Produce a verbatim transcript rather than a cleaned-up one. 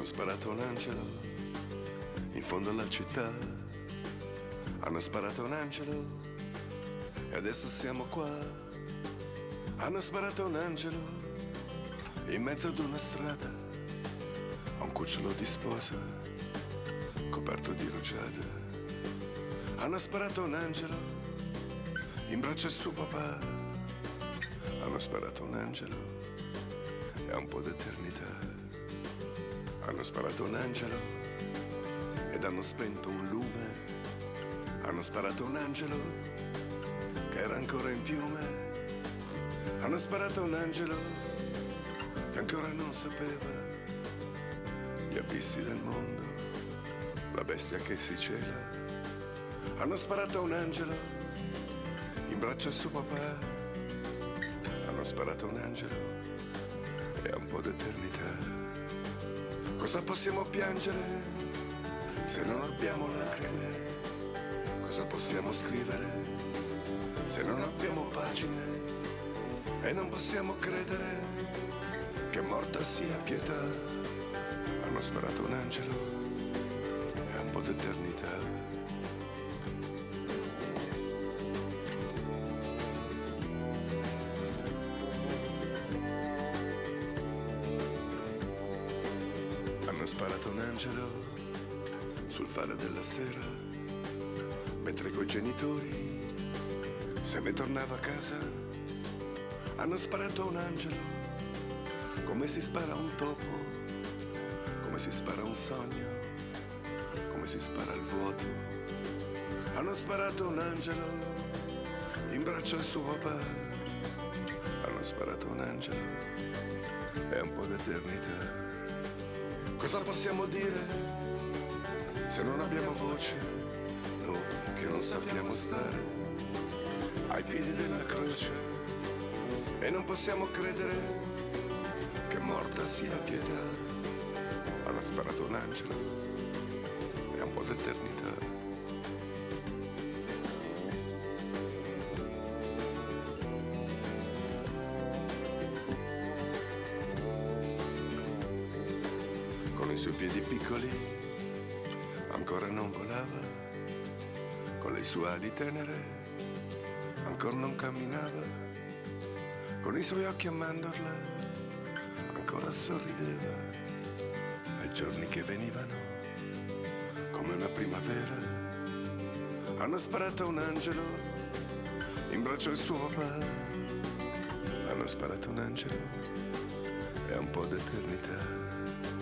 sparato un angelo in fondo alla città, hanno sparato un angelo e adesso siamo qua. Hanno sparato un angelo in mezzo ad una strada, a un cucciolo di sposa coperto di rugiada. Hanno sparato un angelo in braccio a suo papà, hanno sparato un angelo e ha un po' d'eternità. Hanno sparato un angelo ed hanno spento un lume. Hanno sparato un angelo che era ancora in piume. Hanno sparato un angelo che ancora non sapeva gli abissi del mondo, la bestia che si cela. Hanno sparato un angelo in braccio a suo papà. Hanno sparato un angelo e ha un po' d'eternità. Cosa possiamo piangere se non abbiamo lacrime? Cosa possiamo scrivere se non abbiamo pagine? E non possiamo credere che morta sia pietà. Hanno sparato un angelo e un po' d'eternità. Hanno sparato un angelo sul fare della sera, mentre coi genitori se ne tornava a casa. Hanno sparato un angelo come si spara un topo, come si spara un sogno, come si spara il vuoto. Hanno sparato un angelo in braccio al suo papà. Hanno sparato un angelo e un po' d'eternità. Cosa possiamo dire se non abbiamo voce, noi che non sappiamo stare ai piedi della croce e non possiamo credere che morta sia pietà. Hanno sparato un angelo e un po' d'eternità. Con i suoi piedi piccoli ancora non volava, con le sue ali tenere ancora non camminava, con i suoi occhi a mandorla ancora sorrideva ai giorni che venivano come una primavera. Hanno sparato un angelo in braccio al suo papà. Hanno sparato un angelo e un po' d'eternità.